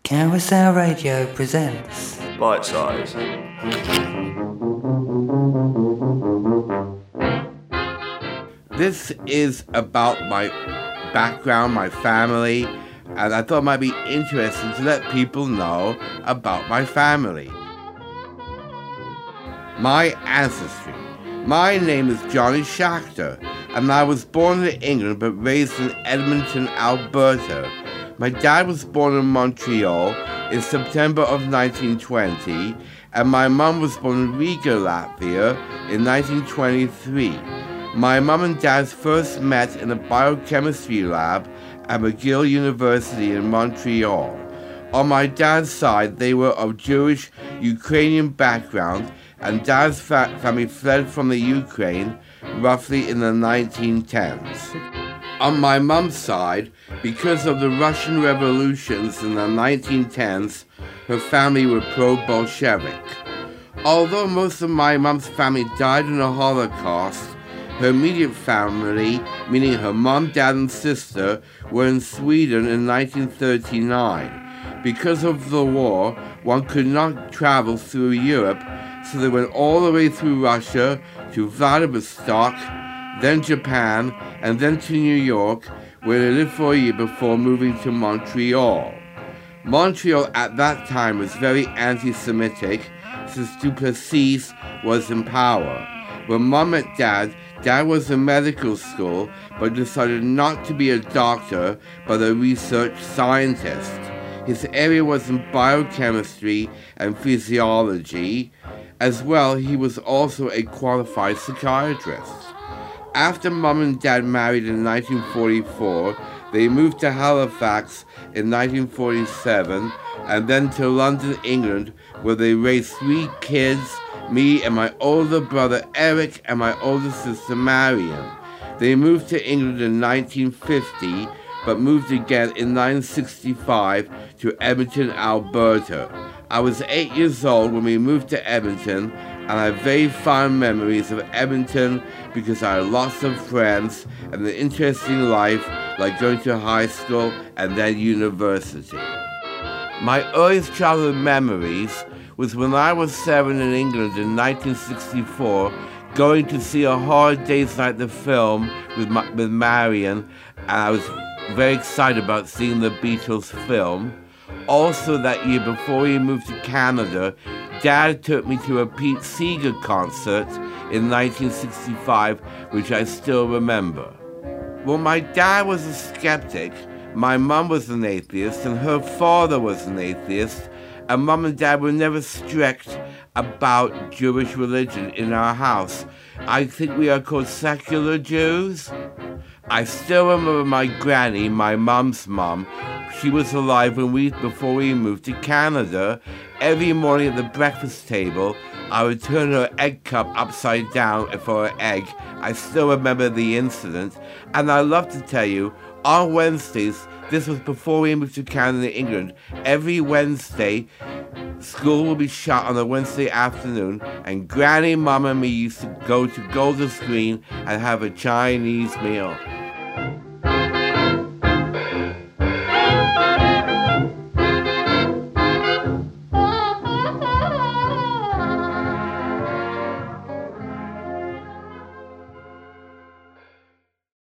Carousel Radio presents Bite Size. This is about my background, my family, and I thought it might be interesting to let people know about my family. My ancestry. My name is Johnny Schachter, and I was born in England but raised in Edmonton, Alberta. My dad was born in Montreal in September of 1920, and my mum was born in Riga, Latvia in 1923. My mum and dad first met in a biochemistry lab at McGill University in Montreal. On my dad's side, they were of Jewish Ukrainian background, and dad's family fled from the Ukraine roughly in the 1910s. On my mum's side, because of the Russian revolutions in the 1910s, her family were pro-Bolshevik. Although most of my mum's family died in the Holocaust, her immediate family, meaning her mum, dad, and sister, were in Sweden in 1939. Because of the war, one could not travel through Europe, so they went all the way through Russia to Vladivostok, then Japan, and then to New York, where they lived for a year before moving to Montreal. Montreal at that time was very anti-Semitic, since Duplessis was in power. When Mum met Dad was in medical school, but decided not to be a doctor, but a research scientist. His area was in biochemistry and physiology. As well, he was also a qualified psychiatrist. After Mum and Dad married in 1944, they moved to Halifax in 1947, and then to London, England, where they raised 3 kids, me and my older brother Eric and my older sister Marion. They moved to England in 1950, but moved again in 1965 to Edmonton, Alberta. I was 8 years old when we moved to Edmonton, and I have very fond memories of Edmonton because I had lots of friends and an interesting life, like going to high school and then university. My earliest childhood memories was when I was 7 in England in 1964, going to see A Hard Day's Night, the film, with Marion, and I was very excited about seeing the Beatles film. Also that year, before we moved to Canada, Dad took me to a Pete Seeger concert in 1965, which I still remember. Well, my dad was a skeptic, my mum was an atheist, and her father was an atheist, and Mum and Dad were never strict about Jewish religion in our house. I think we are called secular Jews. I still remember my granny, my mum's mum. She was alive before we moved to Canada. Every morning at the breakfast table, I would turn her egg cup upside down for her egg. I still remember the incident. And I love to tell you, on Wednesdays, this was before we moved to Canada, England, every Wednesday, school will be shut on a Wednesday afternoon, and Granny, Mum, and me used to go to Golders Green and have a Chinese meal.